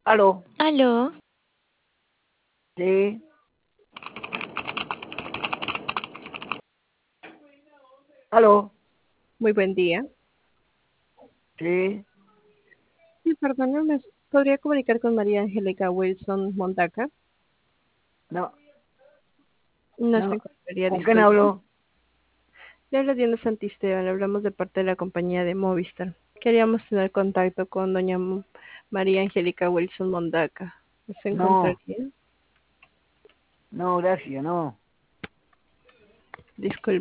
Aló, Aló, sí, aló, Muy buen día. sí, Sí, perdón, ¿me podría comunicar con María Angélica Wilson Mondaca? no, No se no, encontraría, ¿con quién disculpe. hablo? Le habla Diana Santisteban, le hablamos de parte de la compañía de Movistar. Queríamos tener contacto con doña María Angélica Wilson Mondaca. ¿No se No, encontraría? no, gracias, no. Disculpe.